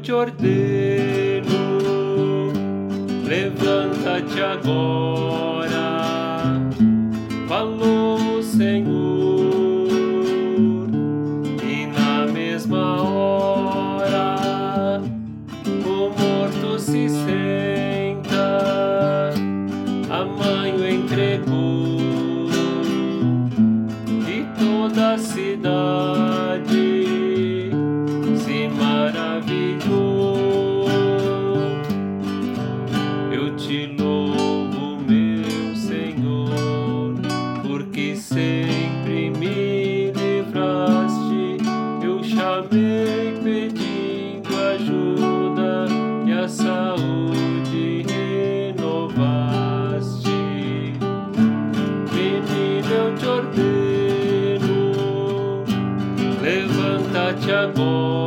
te ordeno, levanta-te agora, falou o Senhor, e na mesma hora o morto se senta, a mãe o entregou, e toda a cidade se maravilhou. Eu te louvo, meu Senhor, porque sempre me livraste. Eu chamei pedindo ajuda e a saúde renovaste. Menino, eu te ordeno, levanta-te agora,